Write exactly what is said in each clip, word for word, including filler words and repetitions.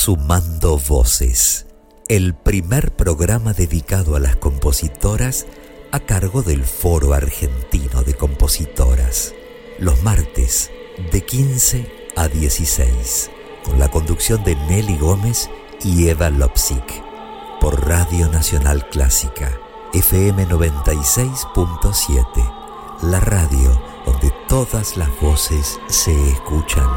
Sumando Voces, el primer programa dedicado a las compositoras a cargo del Foro Argentino de Compositoras, los martes de quince a dieciséis, con la conducción de Nelly Gómez y Eva Lopsic, por Radio Nacional Clásica, F M noventa y seis punto siete, la radio donde todas las voces se escuchan.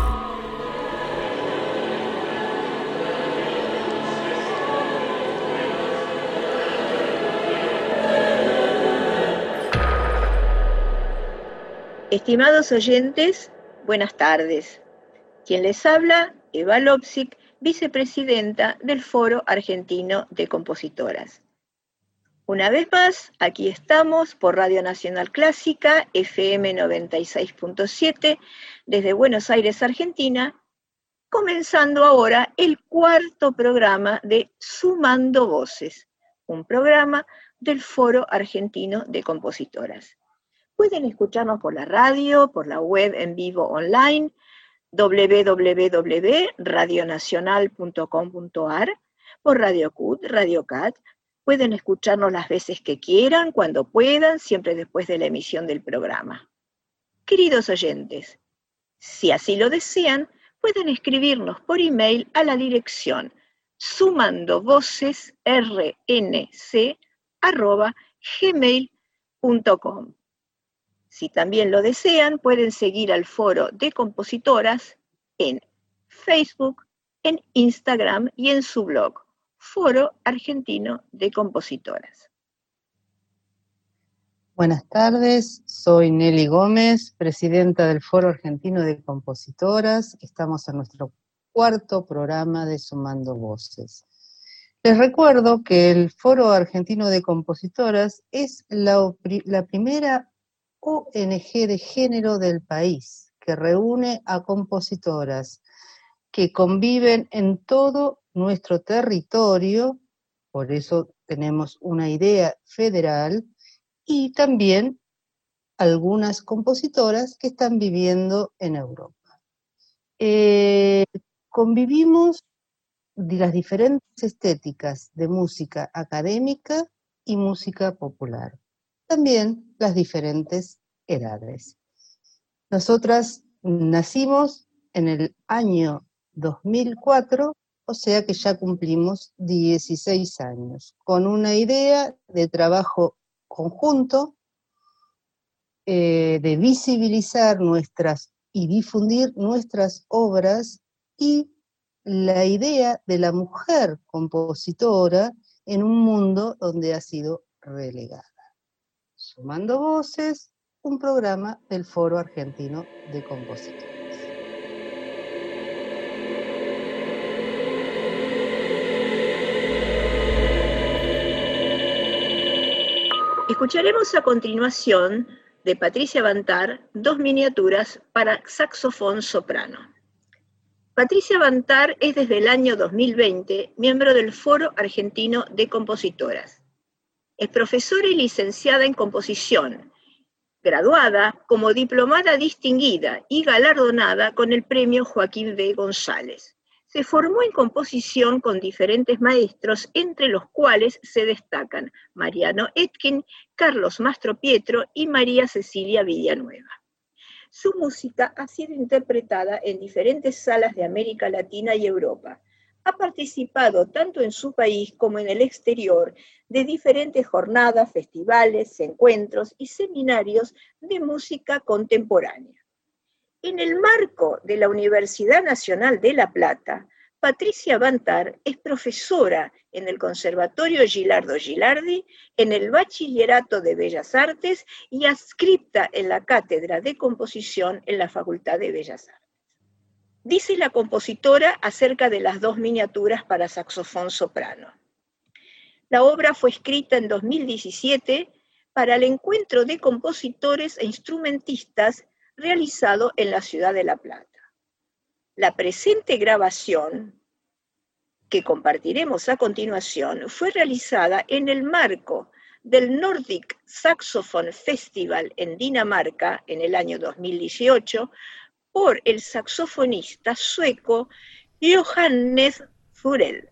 Estimados oyentes, buenas tardes. Quien les habla, Eva Lopsic, vicepresidenta del Foro Argentino de Compositoras. Una vez más, aquí estamos por Radio Nacional Clásica, F M noventa y seis punto siete, desde Buenos Aires, Argentina, comenzando ahora el cuarto programa de Sumando Voces, un programa del Foro Argentino de Compositoras. Pueden escucharnos por la radio, por la web en vivo online, doble u doble u doble u punto radio nacional punto com punto a r, por Radio C U T, Radio Cat. Pueden escucharnos las veces que quieran, cuando puedan, siempre después de la emisión del programa. Queridos oyentes, si así lo desean, pueden escribirnos por email a la dirección sumandovocesrnc arroba gmail punto com. Si también lo desean, pueden seguir al Foro de Compositoras en Facebook, en Instagram y en su blog, Foro Argentino de Compositoras. Buenas tardes, soy Nelly Gómez, presidenta del Foro Argentino de Compositoras. Estamos en nuestro cuarto programa de Sumando Voces. Les recuerdo que el Foro Argentino de Compositoras es la, la primera O N G de género del país, que reúne a compositoras que conviven en todo nuestro territorio, por eso tenemos una idea federal, y también algunas compositoras que están viviendo en Europa. Eh, convivimos de las diferentes estéticas de música académica y música popular. También las diferentes edades. Nosotras nacimos en el año dos mil cuatro, o sea que ya cumplimos dieciséis años, con una idea de trabajo conjunto, eh, de visibilizar nuestras y difundir nuestras obras, y la idea de la mujer compositora en un mundo donde ha sido relegada. Sumando Voces, un programa del Foro Argentino de Compositores. Escucharemos a continuación de Patricia Bantar dos miniaturas para saxofón soprano. Patricia Bantar es desde el año dos mil veinte miembro del Foro Argentino de Compositoras. Es profesora y licenciada en composición, graduada como diplomada distinguida y galardonada con el premio Joaquín B. González. Se formó en composición con diferentes maestros, entre los cuales se destacan Mariano Etkin, Carlos Mastropietro y María Cecilia Villanueva. Su música ha sido interpretada en diferentes salas de América Latina y Europa. Ha participado tanto en su país como en el exterior de diferentes jornadas, festivales, encuentros y seminarios de música contemporánea. En el marco de la Universidad Nacional de La Plata, Patricia Bantar es profesora en el Conservatorio Gilardo Gilardi, en el Bachillerato de Bellas Artes y adscripta en la Cátedra de Composición en la Facultad de Bellas Artes. Dice la compositora acerca de las dos miniaturas para saxofón soprano. La obra fue escrita en dos mil diecisiete para el encuentro de compositores e instrumentistas realizado en la ciudad de La Plata. La presente grabación, que compartiremos a continuación, fue realizada en el marco del Nordic Saxophone Festival en Dinamarca en el año dos mil dieciocho por el saxofonista sueco Johannes Furel.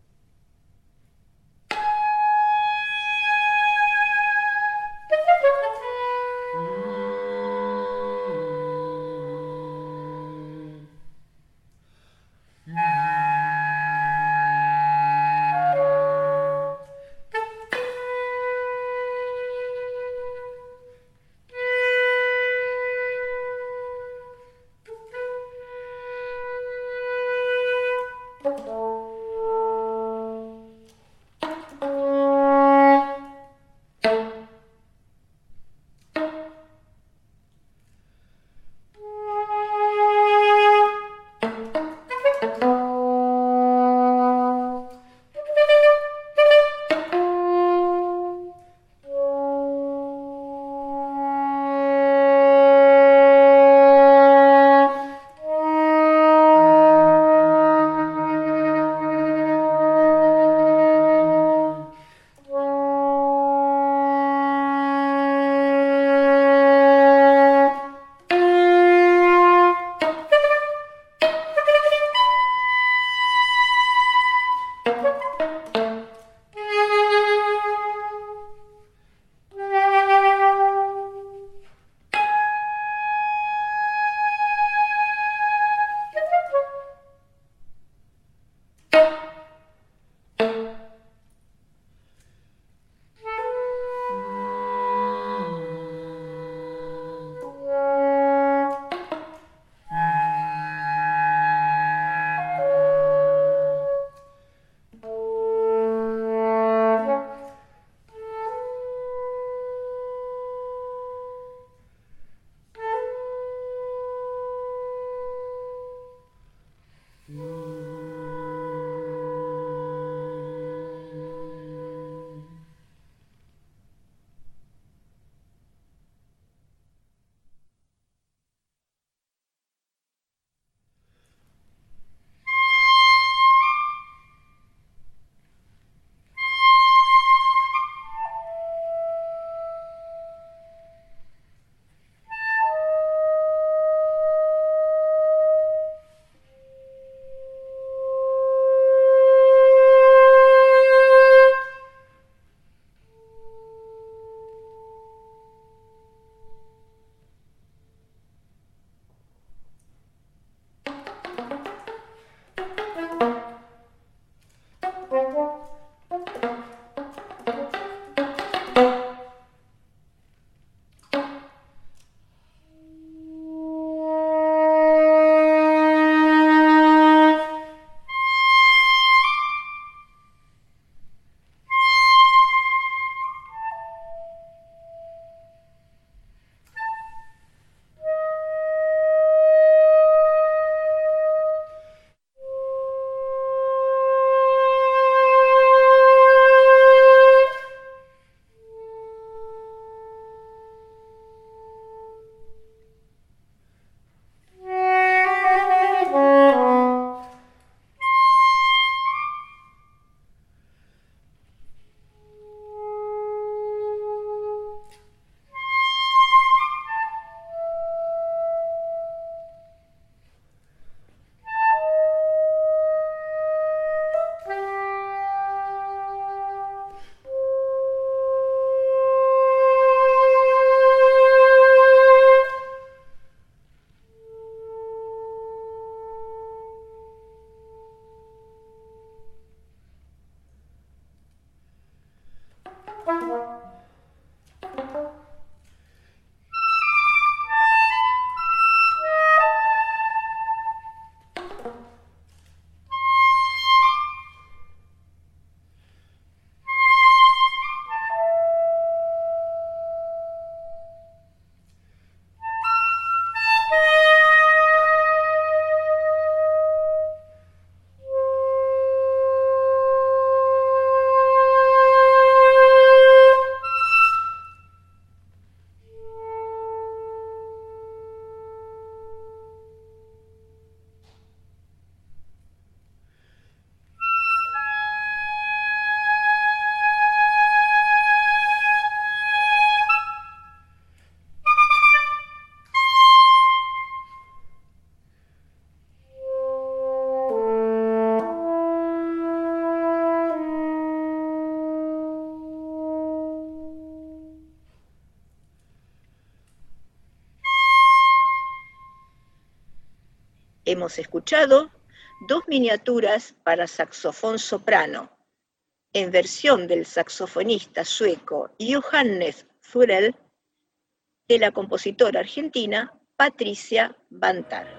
Hemos escuchado dos miniaturas para saxofón soprano, en versión del saxofonista sueco Johannes Thurell, de la compositora argentina Patricia Bantar.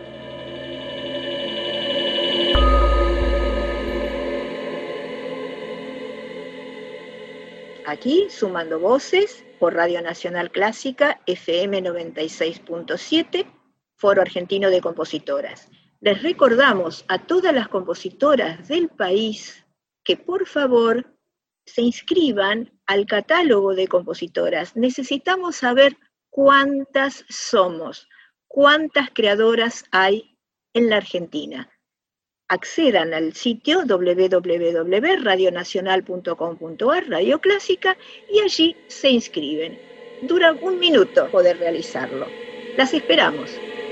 Aquí, Sumando Voces, por Radio Nacional Clásica, F M noventa y seis punto siete, Foro Argentino de Compositoras. Les recordamos a todas las compositoras del país que por favor se inscriban al catálogo de compositoras. Necesitamos saber cuántas somos, cuántas creadoras hay en la Argentina. Accedan al sitio doble u doble u doble u punto radio nacional punto com punto a r, Radio Clásica, y allí se inscriben. Dura un minuto poder realizarlo. Las esperamos.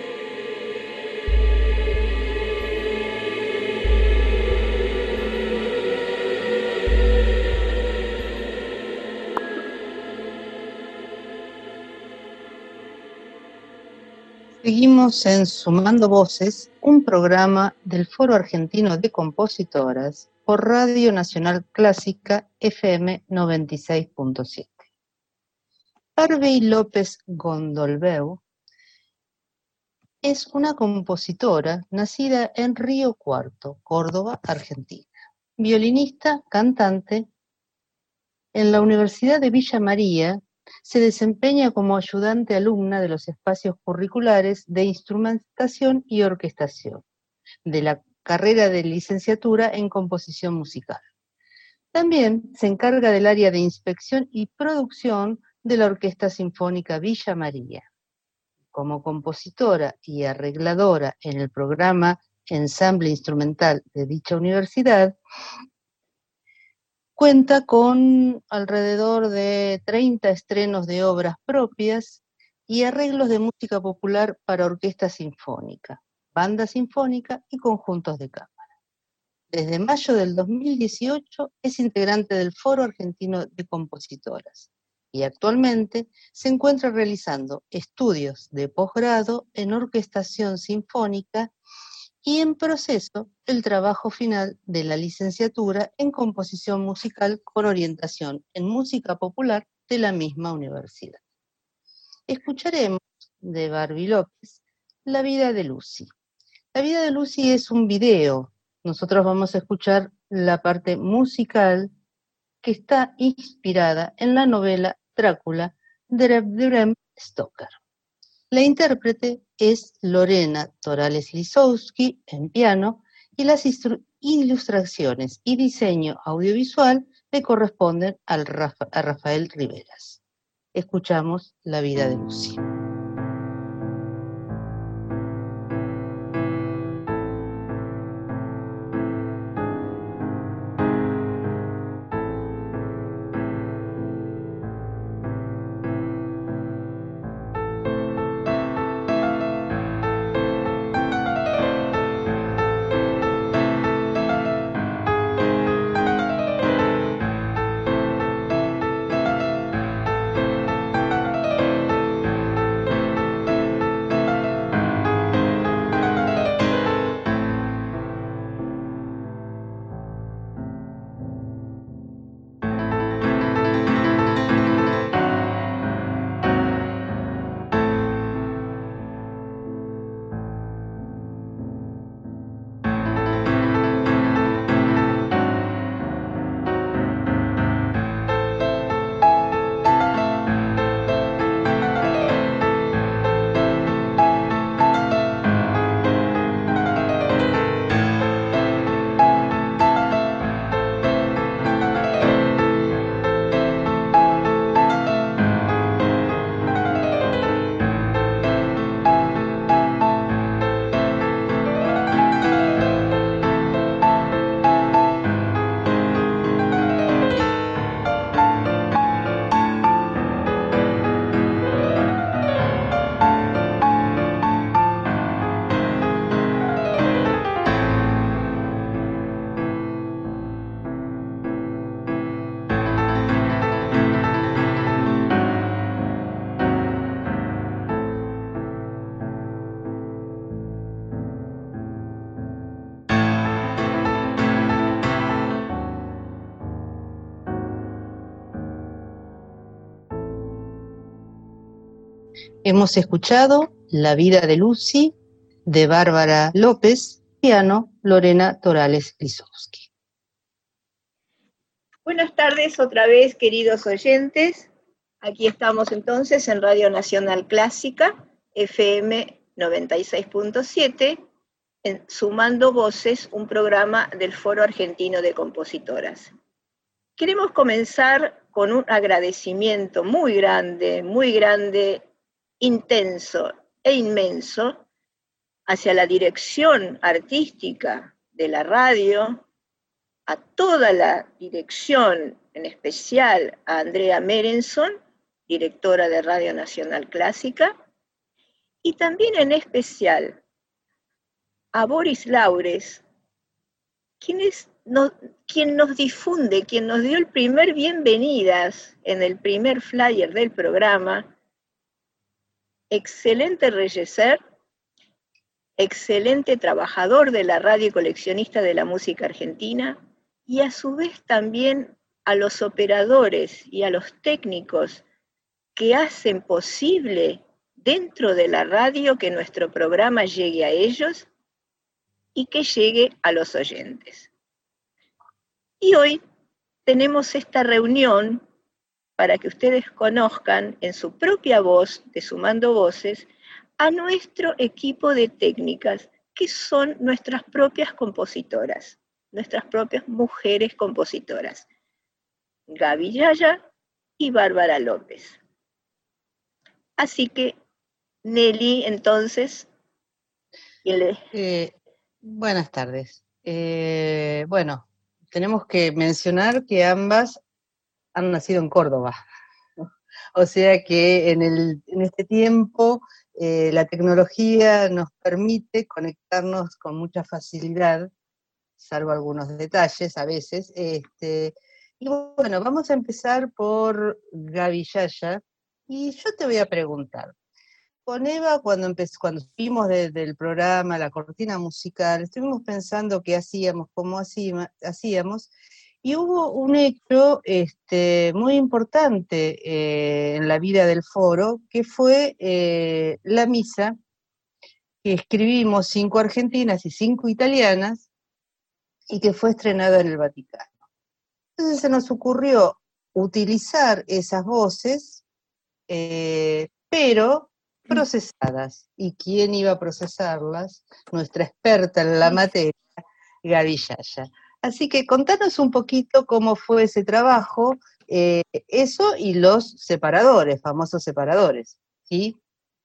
Seguimos en Sumando Voces, un programa del Foro Argentino de Compositoras por Radio Nacional Clásica F M noventa y seis punto siete. Parvey López Gondolbeu es una compositora nacida en Río Cuarto, Córdoba, Argentina. Violinista, cantante. En la Universidad de Villa María se desempeña como ayudante alumna de los espacios curriculares de instrumentación y orquestación, de la carrera de licenciatura en composición musical. También se encarga del área de inspección y producción de la Orquesta Sinfónica Villa María. Como compositora y arregladora en el programa Ensamble Instrumental de dicha universidad, cuenta con alrededor de treinta estrenos de obras propias y arreglos de música popular para orquesta sinfónica, banda sinfónica y conjuntos de cámara. Desde mayo del dos mil dieciocho es integrante del Foro Argentino de Compositoras y actualmente se encuentra realizando estudios de posgrado en orquestación sinfónica y en proceso el trabajo final de la licenciatura en composición musical con orientación en música popular de la misma universidad. Escucharemos de Barbie López La vida de Lucy. La vida de Lucy es un video. Nosotros vamos a escuchar la parte musical que está inspirada en la novela Drácula de Bram Stoker. La intérprete es Lorena Torales Lisowski en piano y las ilustraciones y diseño audiovisual le corresponden al Rafa, a Rafael Riveras. Escuchamos La vida de Lucy. Hemos escuchado La vida de Lucy, de Bárbara López, piano, Lorena Torales-Lisowski. Buenas tardes otra vez, queridos oyentes. Aquí estamos entonces en Radio Nacional Clásica, F M noventa y seis punto siete, en Sumando Voces, un programa del Foro Argentino de Compositoras. Queremos comenzar con un agradecimiento muy grande, muy grande, intenso e inmenso hacia la dirección artística de la radio, a toda la dirección, en especial a Andrea Merenson, directora de Radio Nacional Clásica, y también en especial a Boris Laures, quien, es, no, quien nos difunde, quien nos dio el primer bienvenidas en el primer flyer del programa. Excelente regisser, excelente trabajador de la radio y coleccionista de la música argentina, y a su vez también a los operadores y a los técnicos que hacen posible dentro de la radio que nuestro programa llegue a ellos y que llegue a los oyentes. Y hoy tenemos esta reunión para que ustedes conozcan en su propia voz, de Sumando Voces, a nuestro equipo de técnicas, que son nuestras propias compositoras, nuestras propias mujeres compositoras, Gaby Yaya y Bárbara López. Así que, Nelly, entonces, ¿quién le... Eh, buenas tardes. Eh, bueno, tenemos que mencionar que ambas han nacido en Córdoba. O sea que en, el, en este tiempo eh, la tecnología nos permite conectarnos con mucha facilidad, salvo algunos detalles a veces. Este, y bueno, vamos a empezar por Gaby Yaya, y yo te voy a preguntar. Con Eva, cuando, empezó, cuando fuimos de, del programa, la cortina musical, estuvimos pensando qué hacíamos, cómo hacíamos, y hubo un hecho este, muy importante eh, en la vida del foro, que fue eh, la misa que escribimos cinco argentinas y cinco italianas, y que fue estrenada en el Vaticano. Entonces se nos ocurrió utilizar esas voces, eh, pero procesadas. ¿Y quién iba a procesarlas? Nuestra experta en la materia, Gaby Yaya. Así que contanos un poquito cómo fue ese trabajo, eh, eso y los separadores, famosos separadores, ¿sí?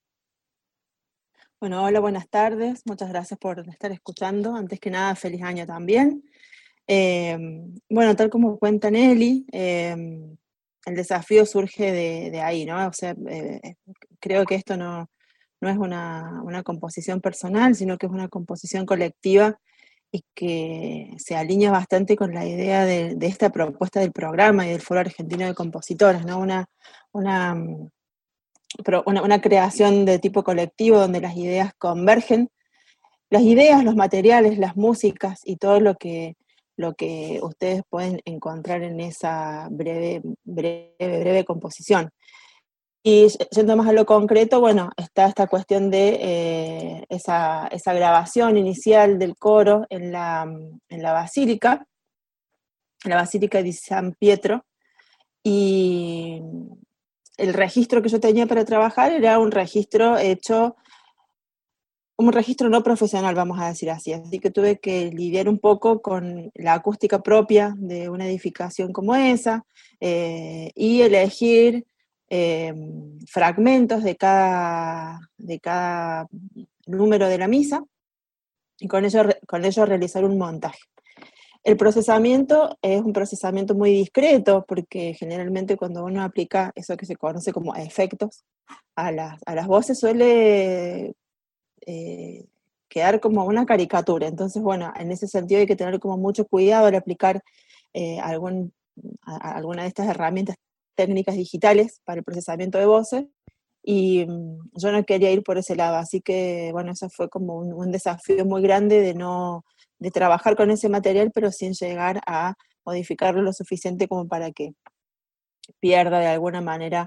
Bueno, hola, buenas tardes, muchas gracias por estar escuchando. Antes que nada, feliz año también. Eh, bueno, tal como cuenta Nelly, eh, el desafío surge de, de ahí, ¿no? O sea, eh, creo que esto no, no es una, una composición personal, sino que es una composición colectiva y que se alinea bastante con la idea de, de esta propuesta del programa y del Foro Argentino de Compositoras, ¿no? Una, una, una, una creación de tipo colectivo donde las ideas convergen, las ideas, los materiales, las músicas y todo lo que, lo que ustedes pueden encontrar en esa breve, breve, breve composición. Y yendo más a lo concreto, bueno, está esta cuestión de eh, esa, esa grabación inicial del coro en la, en la basílica, en la basílica de San Pietro, y el registro que yo tenía para trabajar era un registro hecho, un registro no profesional, vamos a decir así, así que tuve que lidiar un poco con la acústica propia de una edificación como esa, eh, y elegir Eh, fragmentos de cada, de cada número de la misa, y con ello, con ello realizar un montaje. El procesamiento es un procesamiento muy discreto, porque generalmente cuando uno aplica eso que se conoce como efectos a las, a las voces suele eh, quedar como una caricatura. Entonces, bueno, en ese sentido hay que tener como mucho cuidado al aplicar eh, algún, a, a alguna de estas herramientas técnicas digitales para el procesamiento de voces, y um, yo no quería ir por ese lado, así que bueno, eso fue como un, un desafío muy grande de no, de trabajar con ese material, pero sin llegar a modificarlo lo suficiente como para que pierda de alguna manera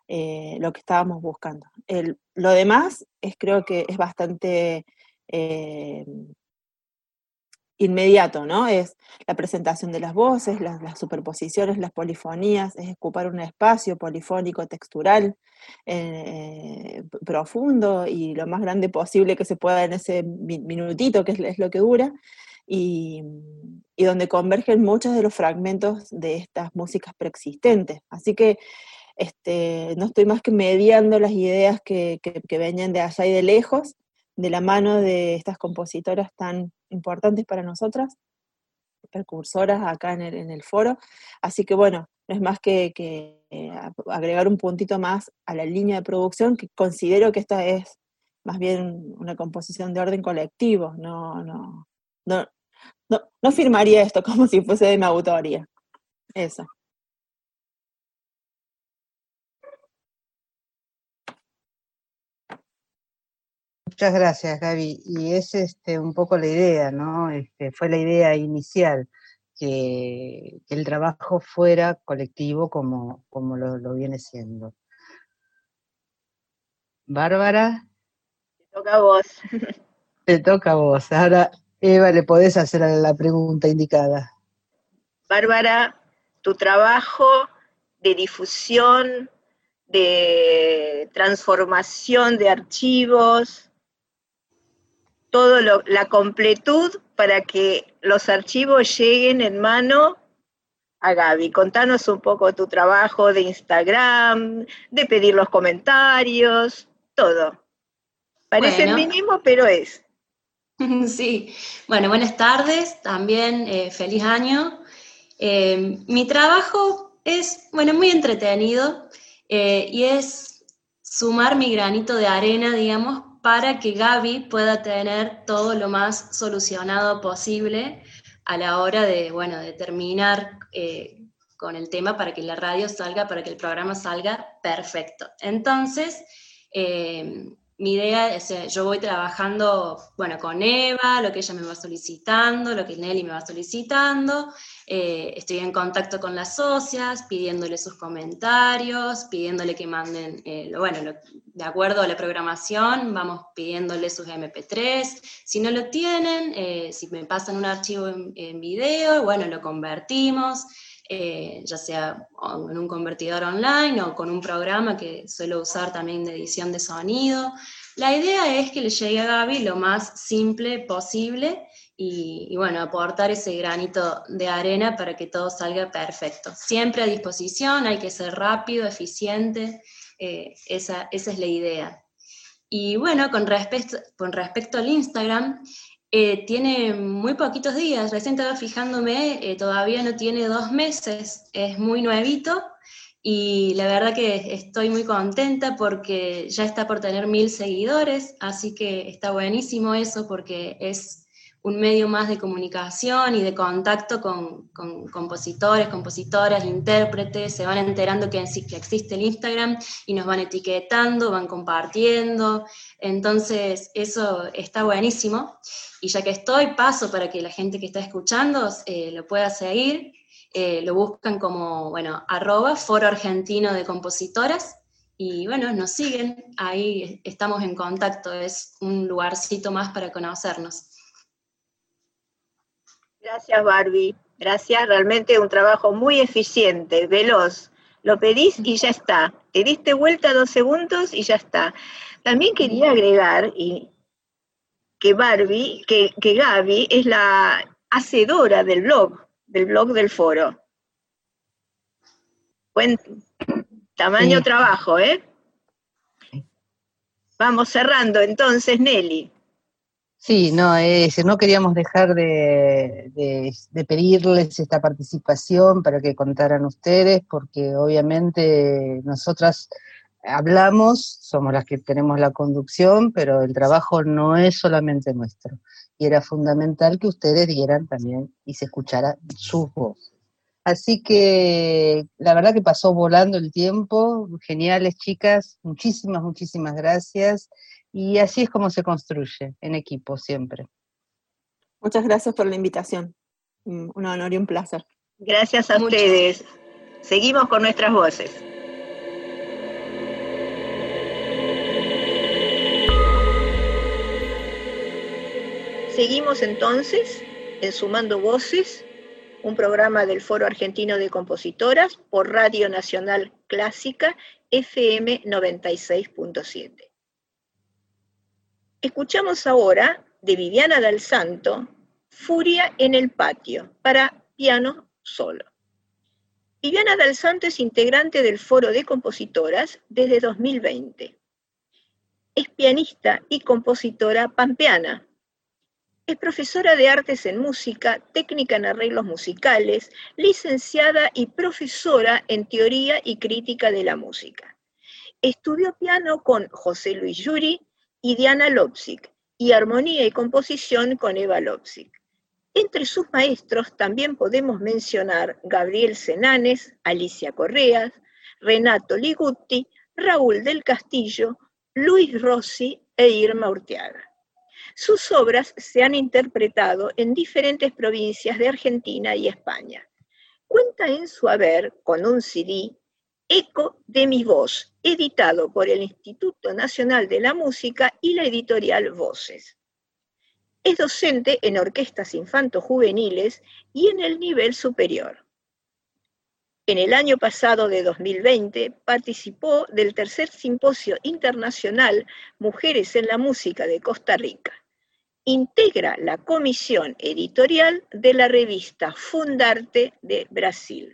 eh, lo que estábamos buscando. El, lo demás es, creo que es bastante eh, inmediato, ¿no? Es la presentación de las voces, las, las superposiciones, las polifonías, es ocupar un espacio polifónico, textural, eh, profundo y lo más grande posible que se pueda en ese minutito, que es, es lo que dura, y, y donde convergen muchos de los fragmentos de estas músicas preexistentes. Así que este, no estoy más que mediando las ideas que, que, que venían de allá y de lejos, de la mano de estas compositoras tan importantes para nosotras, precursoras acá en el, en el foro. Así que bueno, no es más que, que eh, agregar un puntito más a la línea de producción, que considero que esta es más bien una composición de orden colectivo. No, no, no, no, no firmaría esto como si fuese de mi autoría. Eso. Muchas gracias, Gaby. Y es este, un poco la idea, ¿no? Este, fue la idea inicial, que, que el trabajo fuera colectivo como, como lo, lo viene siendo. Bárbara. Te toca a vos. Te toca a vos. Ahora, Eva, le podés hacer la pregunta indicada. Bárbara, tu trabajo de difusión, de transformación de archivos, toda la completud para que los archivos lleguen en mano a Gaby. Contanos un poco tu trabajo de Instagram, de pedir los comentarios, todo. Parece Bueno. el mínimo, pero es. Sí, bueno, buenas tardes, también eh, feliz año. Eh, mi trabajo es, bueno, muy entretenido eh, y es sumar mi granito de arena, digamos, para que Gaby pueda tener todo lo más solucionado posible a la hora de, bueno, de terminar eh, con el tema para que la radio salga, para que el programa salga perfecto. Entonces, eh, mi idea es, yo voy trabajando, bueno, con Eva, lo que ella me va solicitando, lo que Nelly me va solicitando, eh, estoy en contacto con las socias, pidiéndole sus comentarios, pidiéndole que manden, eh, lo, bueno, lo, de acuerdo a la programación, vamos pidiéndole sus eme pe tres, si no lo tienen, eh, si me pasan un archivo en, en video, bueno, lo convertimos, Eh, ya sea en un convertidor online o con un programa que suelo usar también de edición de sonido. La idea es que le llegue a Gaby lo más simple posible y, y bueno, aportar ese granito de arena para que todo salga perfecto. Siempre a disposición, hay que ser rápido, eficiente, eh, esa, esa es la idea. Y bueno, con respecto, con respecto al Instagram, Eh, tiene muy poquitos días, recién estaba fijándome, eh, todavía no tiene dos meses, es muy nuevito y la verdad que estoy muy contenta porque ya está por tener mil seguidores, así que está buenísimo eso porque es un medio más de comunicación y de contacto con, con compositores, compositoras, intérpretes, se van enterando que, que existe el Instagram y nos van etiquetando, van compartiendo, entonces eso está buenísimo. Y ya que estoy, paso para que la gente que está escuchando eh, lo pueda seguir, eh, lo buscan como, bueno, arroba Foro Argentino de Compositoras, y bueno, nos siguen, ahí estamos en contacto, es un lugarcito más para conocernos. Gracias, Barbie. Gracias, realmente un trabajo muy eficiente, veloz. Lo pedís y ya está. Te diste vuelta dos segundos y ya está. También quería agregar y que Barbie, que, que Gaby es la hacedora del blog, del blog del foro. Buen tamaño Sí. trabajo, ¿eh? Vamos cerrando entonces, Nelly. Sí, no, es, no queríamos dejar de, de, de pedirles esta participación para que contaran ustedes, porque obviamente nosotras hablamos, somos las que tenemos la conducción, pero el trabajo no es solamente nuestro. Y era fundamental que ustedes dieran también y se escuchara sus voces. Así que la verdad que pasó volando el tiempo, geniales chicas, muchísimas, muchísimas gracias. Y así es como se construye, en equipo siempre. Muchas gracias por la invitación. Un honor y un placer. Gracias a Muchas. ustedes. Seguimos con nuestras voces. Seguimos entonces en Sumando Voces, un programa del Foro Argentino de Compositoras por Radio Nacional Clásica F M noventa y seis punto siete. Escuchamos ahora de Viviana Dal Santo, Furia en el patio, para piano solo. Viviana Dal Santo es integrante del Foro de Compositoras desde dos mil veinte. Es pianista y compositora pampeana. Es profesora de artes en música, técnica en arreglos musicales, licenciada y profesora en teoría y crítica de la música. Estudió piano con José Luis Yuri y Diana Lopsic, y armonía y composición con Eva Lopsic. Entre sus maestros también podemos mencionar Gabriel Senanes, Alicia Correas, Renato Ligutti, Raúl del Castillo, Luis Rossi e Irma Urteaga. Sus obras se han interpretado en diferentes provincias de Argentina y España. Cuenta en su haber con un C D, Eco de mi voz, editado por el Instituto Nacional de la Música y la editorial Voces. Es docente en orquestas infanto-juveniles y en el nivel superior. En el año pasado de dos mil veinte participó del tercer Simposio Internacional Mujeres en la Música de Costa Rica. Integra la comisión editorial de la revista Fundarte de Brasil.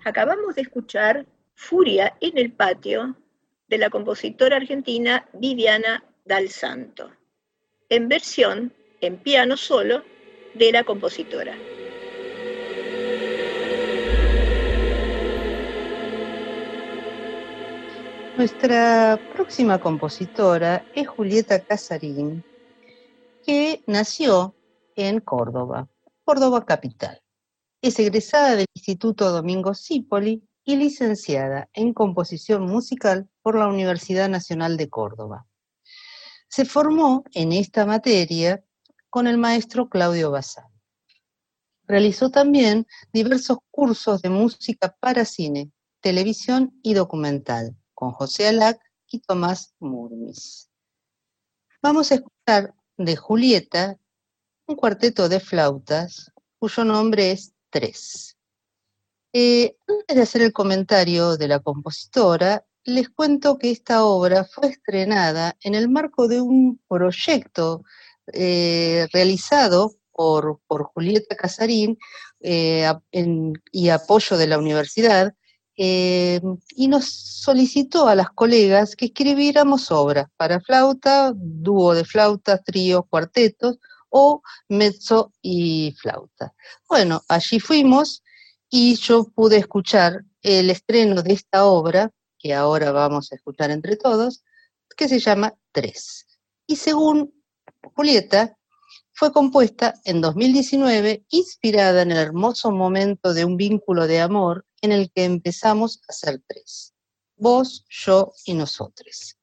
Acabamos de escuchar Furia en el patio de la compositora argentina Viviana Dal Santo, en versión en piano solo de la compositora. Nuestra próxima compositora es Julieta Casarín, que nació en Córdoba, Córdoba capital. Es egresada del Instituto Domingo Cipolli y licenciada en composición musical por la Universidad Nacional de Córdoba. Se formó en esta materia con el maestro Claudio Bazán. Realizó también diversos cursos de música para cine, televisión y documental con José Alac y Tomás Murmis. Vamos a escuchar de Julieta un cuarteto de flautas cuyo nombre es Tres. Eh, antes de hacer el comentario de la compositora, les cuento que esta obra fue estrenada en el marco de un proyecto eh, realizado por, por Julieta Casarín eh, en, y apoyo de la universidad, eh, y nos solicitó a las colegas que escribiéramos obras para flauta, dúo de flautas, tríos, cuartetos o mezzo y flauta. Bueno, allí fuimos y yo pude escuchar el estreno de esta obra, que ahora vamos a escuchar entre todos, que se llama Tres. Y según Julieta, fue compuesta en dos mil diecinueve, inspirada en el hermoso momento de un vínculo de amor en el que empezamos a ser tres, vos, yo y nosotros.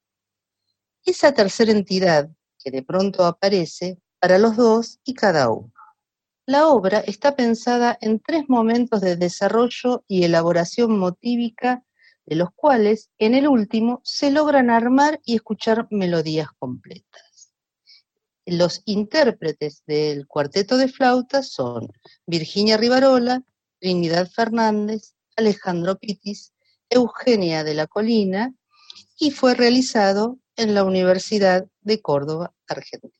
Esa tercera entidad que de pronto aparece para los dos y cada uno. La obra está pensada en tres momentos de desarrollo y elaboración motívica, de los cuales, en el último, se logran armar y escuchar melodías completas. Los intérpretes del cuarteto de flautas son Virginia Rivarola, Trinidad Fernández, Alejandro Pitis, Eugenia de la Colina, y fue realizado en la Universidad de Córdoba, Argentina.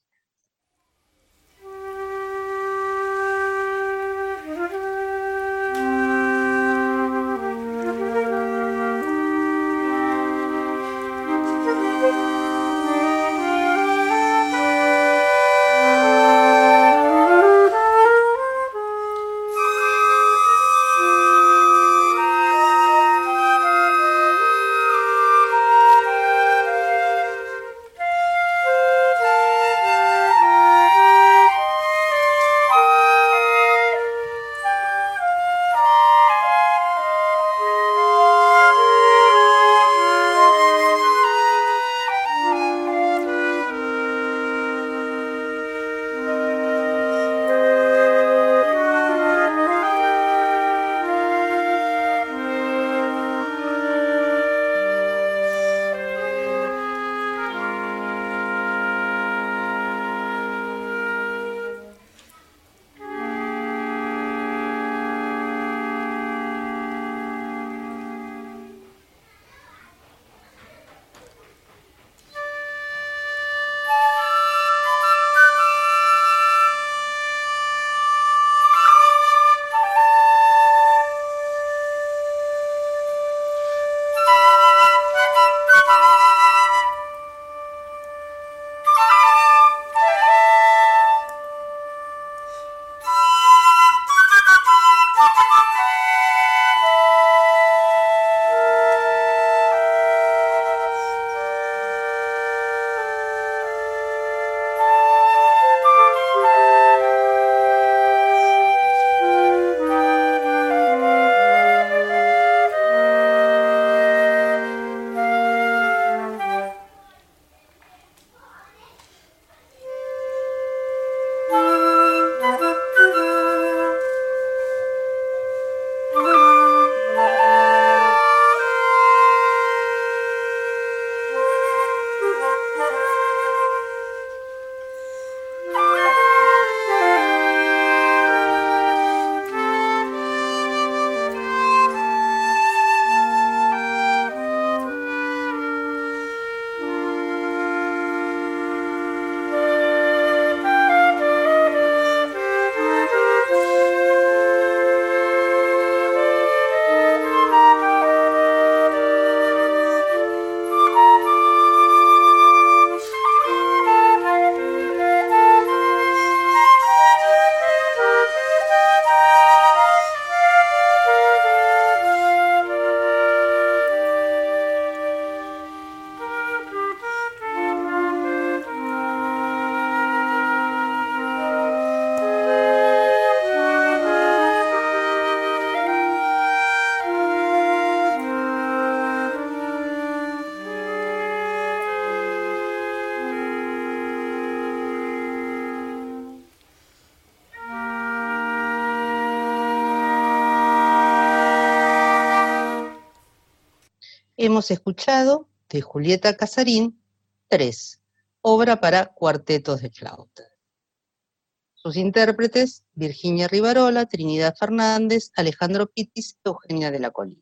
Hemos escuchado de Julieta Casarín, Tres, obra para cuartetos de flauta. Sus intérpretes, Virginia Rivarola, Trinidad Fernández, Alejandro Pitis, Eugenia de la Colina.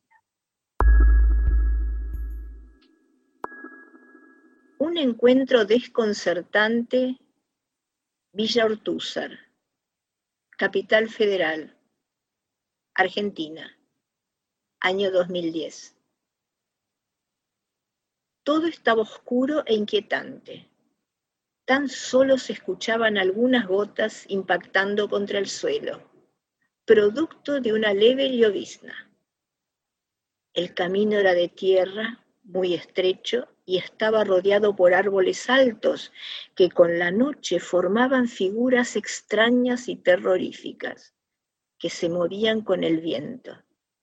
Un encuentro desconcertante, Villa Ortúzar, Capital Federal, Argentina, año dos mil diez. Todo estaba oscuro e inquietante. Tan solo se escuchaban algunas gotas impactando contra el suelo, producto de una leve llovizna. El camino era de tierra, muy estrecho, y estaba rodeado por árboles altos que con la noche formaban figuras extrañas y terroríficas, que se movían con el viento.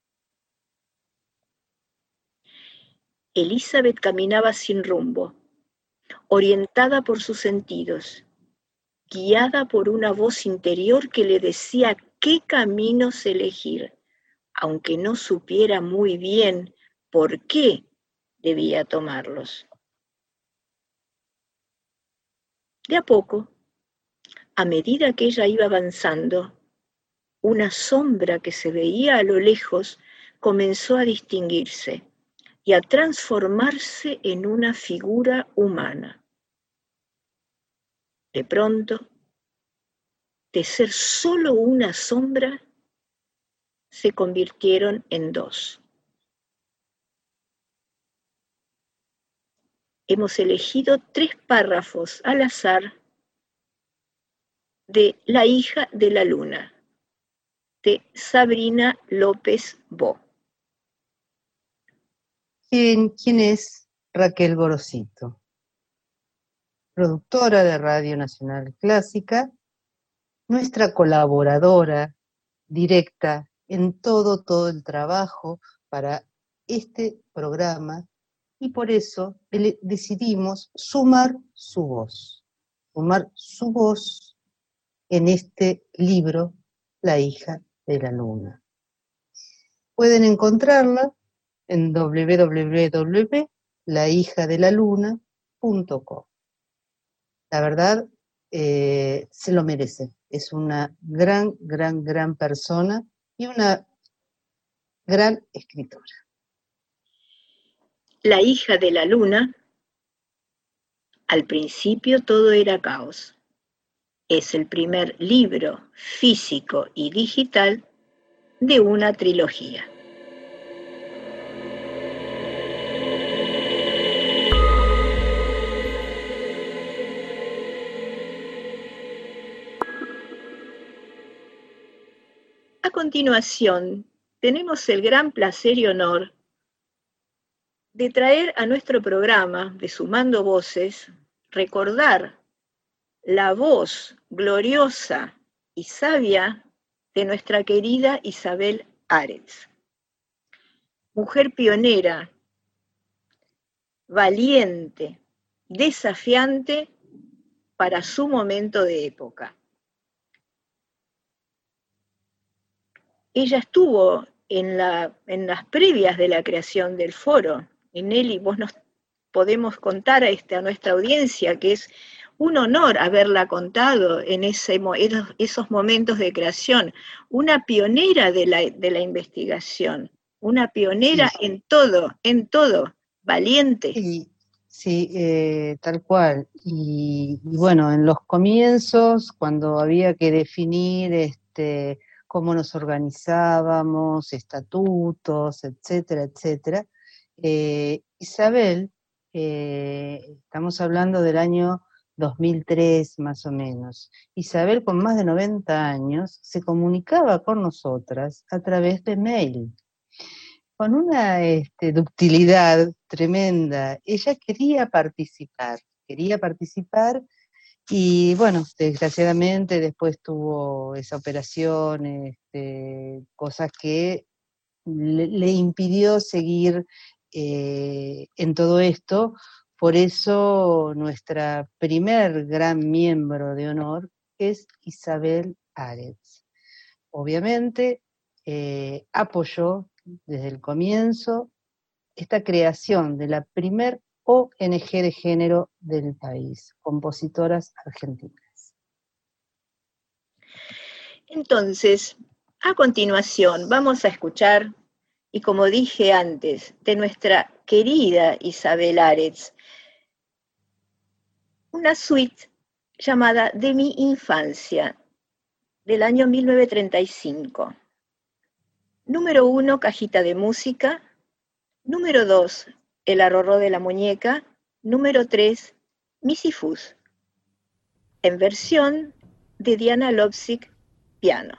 Elizabeth caminaba sin rumbo, orientada por sus sentidos, guiada por una voz interior que le decía qué caminos elegir, aunque no supiera muy bien por qué debía tomarlos. De a poco, a medida que ella iba avanzando, una sombra que se veía a lo lejos comenzó a distinguirse y a transformarse en una figura humana. De pronto, de ser solo una sombra, se convirtieron en dos. Hemos elegido tres párrafos al azar de La hija de la luna, de Sabrina López Bo. ¿Quién, quién es Raquel Gorosito? Productora de Radio Nacional Clásica, nuestra colaboradora directa en todo, todo el trabajo para este programa, y por eso ele- decidimos sumar su voz, sumar su voz en este libro, La hija de la luna. Pueden encontrarla en doble u doble u doble u punto la hija de la luna punto com. La verdad, eh, se lo merece. Es una gran, gran, gran persona y una gran escritora. La hija de la luna, al principio todo era caos. Es el primer libro físico y digital de una trilogía. A continuación, tenemos el gran placer y honor de traer a nuestro programa de Sumando Voces, recordar la voz gloriosa y sabia de nuestra querida Isabel Aretz. Mujer pionera, valiente, desafiante para su momento de época. Ella estuvo en, la, en las previas de la creación del foro. Y Nelly, vos nos podemos contar a, este, a nuestra audiencia que es un honor haberla contado en ese, esos momentos de creación. Una pionera de la, de la investigación, una pionera sí. en todo, en todo, valiente. Sí, sí eh, tal cual. Y, y bueno, en los comienzos, cuando había que definir este, cómo nos organizábamos, estatutos, etcétera, etcétera, eh, Isabel, eh, estamos hablando del año dos mil tres más o menos, Isabel con más de noventa años se comunicaba con nosotras a través de mail, con una este, ductilidad tremenda. Ella quería participar, quería participar y bueno, desgraciadamente después tuvo esa operación, este, cosas que le, le impidió seguir eh, en todo esto. Por eso nuestra primer gran miembro de honor es Isabel Aretz. Obviamente eh, apoyó desde el comienzo esta creación de la primer O N G de género del país, Compositoras Argentinas. Entonces, a continuación vamos a escuchar, y como dije antes, de nuestra querida Isabel Aretz, una suite llamada De mi infancia, del año mil novecientos treinta y cinco. Número uno, Cajita de música. Número dos, El arrorró de la muñeca. Número tres, Misifus, en versión de Diana Lobsic, piano.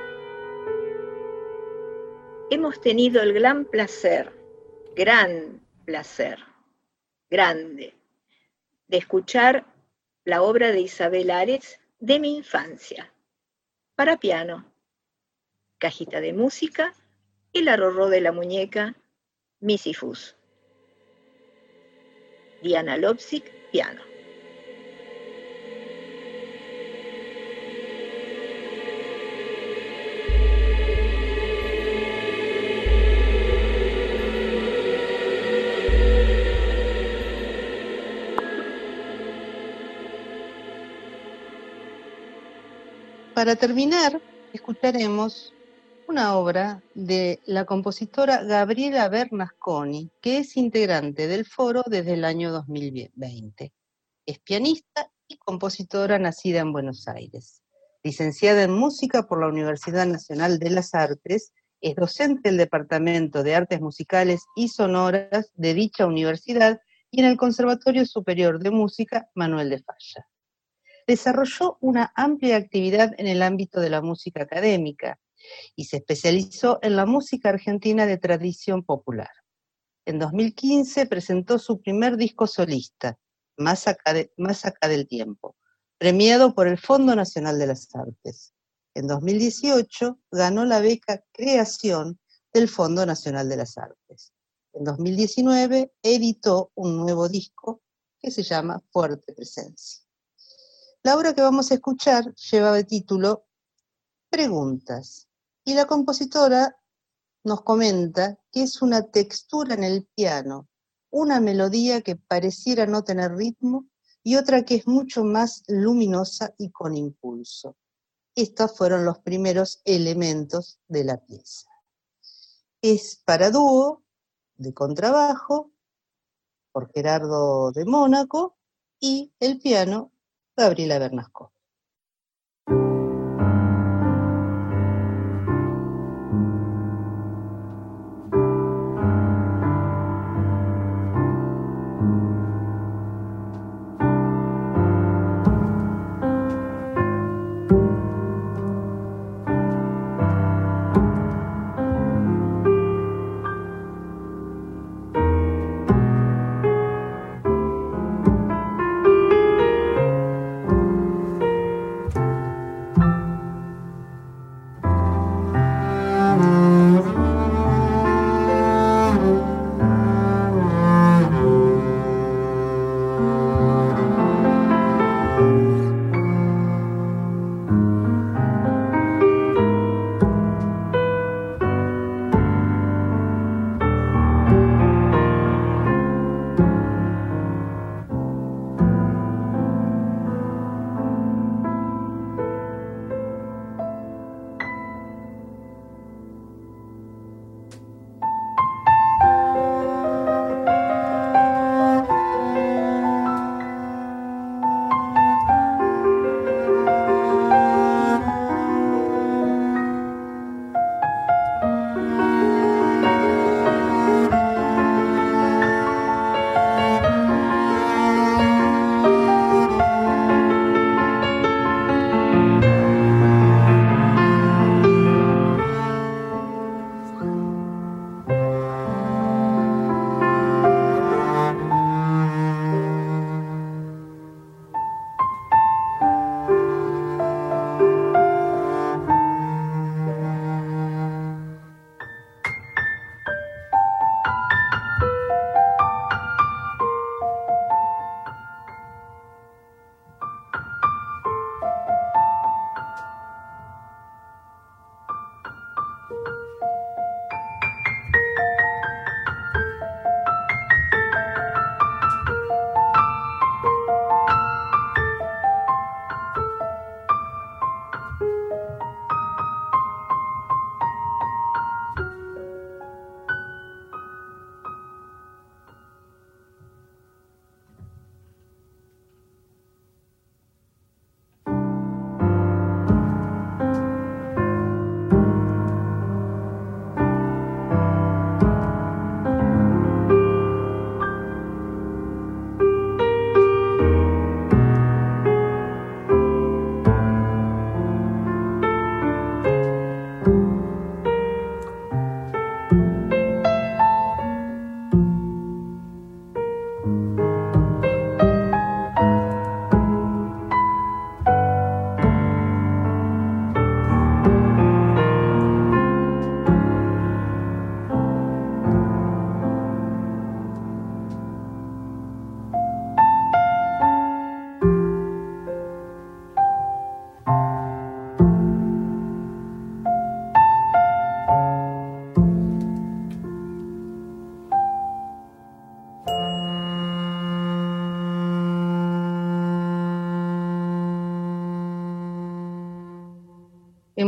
Hemos tenido el gran placer, gran placer grande de escuchar la obra de Isabel Ares de mi infancia, para piano, cajita de música y la rorró de la muñeca Misifus. Diana Lopsic, piano. Para terminar, escucharemos una obra de la compositora Gabriela Bernasconi, que es integrante del foro desde el año dos mil veinte. Es pianista y compositora nacida en Buenos Aires. Licenciada en música por la Universidad Nacional de las Artes, es docente del Departamento de Artes Musicales y Sonoras de dicha universidad y en el Conservatorio Superior de Música Manuel de Falla. Desarrolló una amplia actividad en el ámbito de la música académica y se especializó en la música argentina de tradición popular. En dos mil quince presentó su primer disco solista, Más acá, de, Más acá del tiempo, premiado por el Fondo Nacional de las Artes. En dos mil dieciocho ganó la beca Creación del Fondo Nacional de las Artes. En dos mil diecinueve editó un nuevo disco que se llama Fuerte Presencia. La obra que vamos a escuchar lleva el título Preguntas, y la compositora nos comenta que es una textura en el piano, una melodía que pareciera no tener ritmo y otra que es mucho más luminosa y con impulso. Estos fueron los primeros elementos de la pieza. Es para dúo, de contrabajo, por Gerardo de Mónaco, y el piano, Gabriela Bernasconi.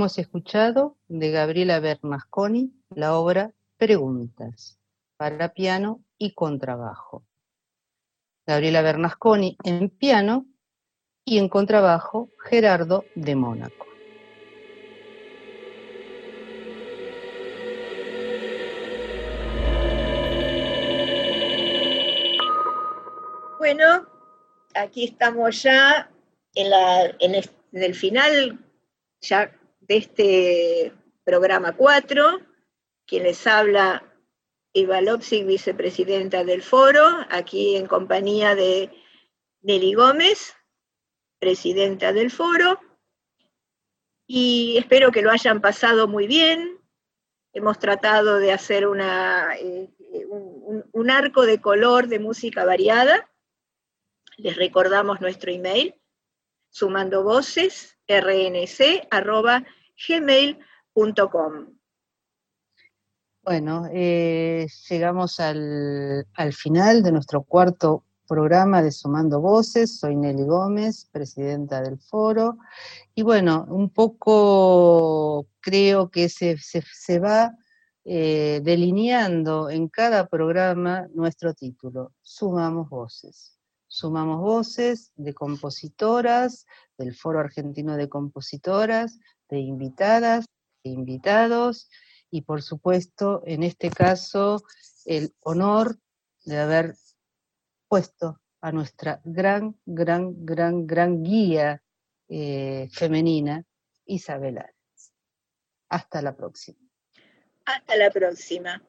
hemos escuchado de Gabriela Bernasconi la obra Preguntas, para piano y contrabajo. Gabriela Bernasconi en piano y en contrabajo Gerardo de Mónaco. Bueno, aquí estamos ya en, la, en, el, en el final ya de este programa cuatro. Quien les habla, Eva Lopsig, vicepresidenta del foro, aquí en compañía de Nelly Gómez, presidenta del foro, y espero que lo hayan pasado muy bien. Hemos tratado de hacer una, eh, un, un arco de color de música variada. Les recordamos nuestro email, sumandovoces, rnc, arroba gmail punto com. Bueno, eh, llegamos al, al final de nuestro cuarto programa de Sumando Voces. Soy Nelly Gómez, presidenta del foro, y bueno, un poco creo que se, se, se va eh, delineando en cada programa nuestro título, Sumamos Voces. Sumamos voces de compositoras, del Foro Argentino de Compositoras, de invitadas, de invitados, y por supuesto, en este caso, el honor de haber puesto a nuestra gran, gran, gran, gran guía eh, femenina, Isabel Ares. Hasta la próxima. Hasta la próxima.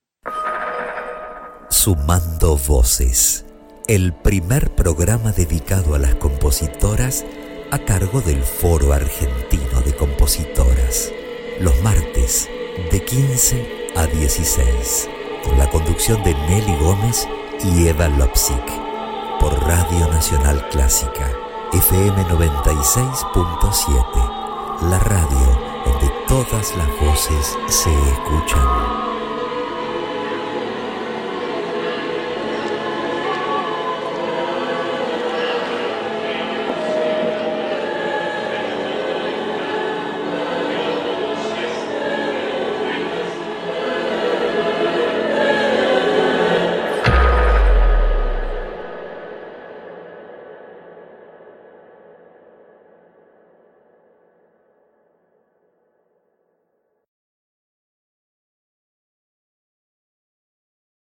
Sumando Voces, el primer programa dedicado a las compositoras a cargo del Foro Argentino de Compositoras, los martes de quince a dieciséis, con la conducción de Nelly Gómez y Eva Lopsig, por Radio Nacional Clásica, F M noventa y seis punto siete, la radio donde todas las voces se escuchan.